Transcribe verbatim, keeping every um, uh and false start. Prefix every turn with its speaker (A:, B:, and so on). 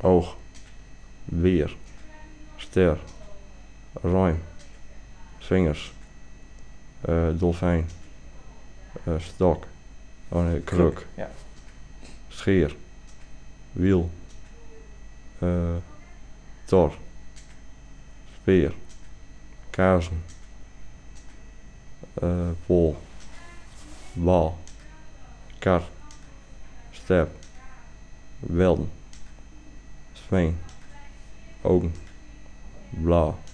A: oog, weer, ster, ruim, vingers, uh, dolfijn, uh, stok, oh nee, kruk,
B: Kruk, ja.
A: scheer, wiel, uh, tor, speer, kazen, uh, pol, bal, kar, step, welden, smeen, ogen, blauw.